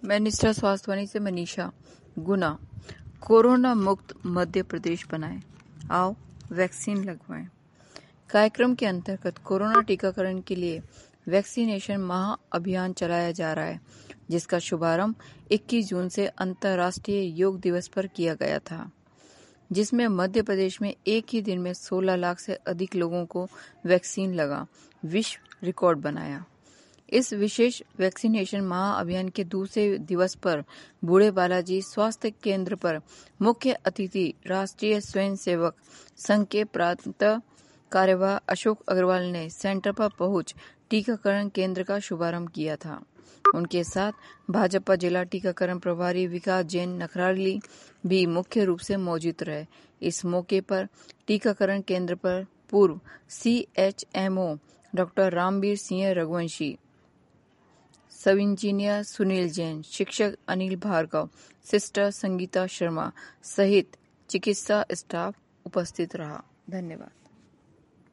मैं निष्ठा स्वास्थ्यवाणी से मनीषा। गुना, कोरोना मुक्त मध्य प्रदेश बनाएं, आओ वैक्सीन लगवाएं। कार्यक्रम के अंतर्गत कोरोना टीकाकरण के लिए वैक्सीनेशन महा अभियान चलाया जा रहा है, जिसका शुभारंभ 21 जून से अंतर्राष्ट्रीय योग दिवस पर किया गया था, जिसमें मध्य प्रदेश में एक ही दिन में 16 लाख से अधिक लोगों को वैक्सीन लगा विश्व रिकॉर्ड बनाया। इस विशेष वैक्सीनेशन महाअभियान के दूसरे दिवस पर बूढ़े बालाजी स्वास्थ्य केंद्र पर मुख्य अतिथि राष्ट्रीय स्वयंसेवक संघ के प्रांत कार्यवाह अशोक अग्रवाल ने सेंटर पर पहुंच टीकाकरण केंद्र का शुभारंभ किया था। उनके साथ भाजपा जिला टीकाकरण प्रभारी विकास जैन नखराली भी मुख्य रूप से मौजूद रहे। इस मौके पर टीकाकरण केंद्र पर पूर्व CHMO doctor Ramveer Singh Raghuvanshi, sub engineer Sunil Jain, शिक्षक अनिल भार्गव, सिस्टर संगीता शर्मा सहित चिकित्सा स्टाफ उपस्थित रहा। धन्यवाद।